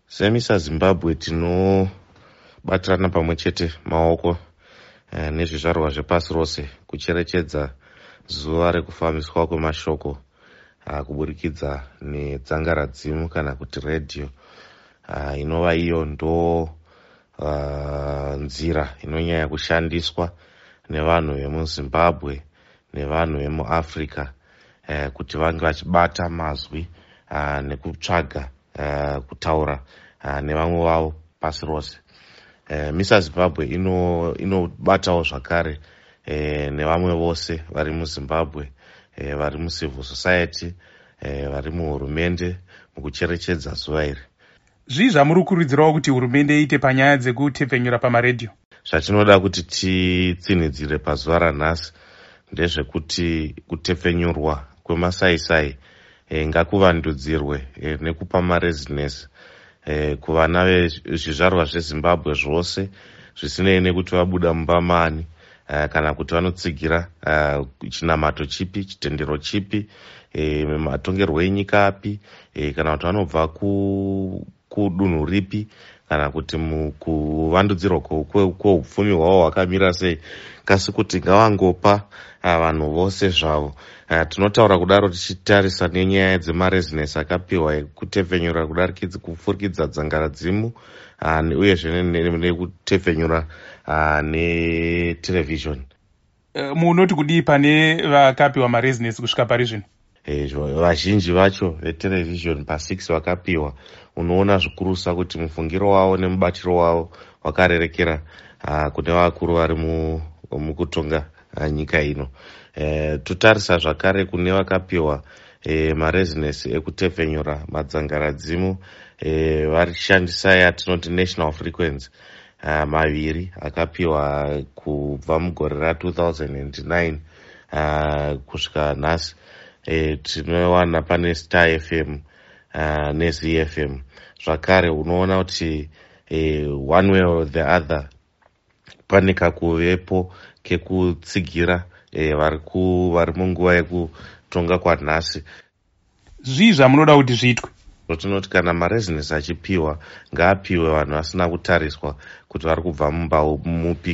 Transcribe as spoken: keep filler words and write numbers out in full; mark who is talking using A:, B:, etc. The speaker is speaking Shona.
A: Semisa Zimbabwe tinobatirana pamwe chete maoko eh, nezvizvarwa zvepasi rose kucherechedza zuva rekufambiswa kwemashoko uh, kuburikidza nedzangaradzimu kana kuti radio uh, inova iyo ndo uh, nzira inonyanya kushandiswa nevanhu vemuZimbabwe nevanhu vemuAfrica uh, kuti vange vachibata mazwi uh, nekutsvaga uh, kutaura uh, nevamwe vavo pasi rose. Uh, Misa Zimbabwe inobatawo ino zvakare uh, nevamwe vose vari muZimbabwe uh, vari mucivil society uh, vari muhurumende mukucherechedza zuva iri.
B: Zvii zvamuri kukurudzirawo kuti hurumende iite panyaya dzekutepfenyura pamaredhiyo?
A: Zvatinoda kuti titsinhidzire pazuva ranhasi ndezvekuti kutepfenyurwa kwemasaisai e, ngakuvandudzirwe e, nekupa marezinesi e, kuvana vezvizvarwa zveZimbabwe zvose zvisinei nekuti vabuda mumba mani e, kana kuti vanotsigira e, chinamato chipi, chitendero chipi, e, matongerwo enyika api, e, kana kuti vanobva ku, kudunhu ripi, kana kuti mukuvandudzirwa kweupfumi hwavo hwakamira sei, kasi kuti ngavangopa vanhu vose zvavo. Uh, tinotaura kudaro tichitarisa nenyaya dzemarezinesi akapiwa ekutepfenyura kufurikidza dzangaradzimu uh, uyezve nekutepfenyura uh, neterevhizhoni.
B: Uh, munoti kudii pane vakapiwa marezinesi kusvika pari zvino?
A: Eh, vazhinji vacho veterevhizhoni pasix vakapiwa, unoona zvikurusa kuti mufungiro wavo nemubatiro wavo wakarerekera uh, kune vakuru vari mukutonga uh, nyika ino. Uh, totarisa zvakare kune vakapiwa uh, marezinesi ekutepfenyura madzangaradzimu uh, varishandisa yatinoti national frequency uh, maviri akapiwa kubva mugore ra two thousand nine uh, kusvika nhasi. E, tinowana pane Star F M uh, neZ F M zvakare. Unoona kuti e, one way or the other pane kakuvepo kekutsigira e, vari munguva yekutonga kwanhasi.
B: Zvii zvamunoda kuti zviitwe?
A: Tinoti kana marezinesi achipiwa ngaapiwe vanhu vasina kutariswa kuti vari kubva mumba mupi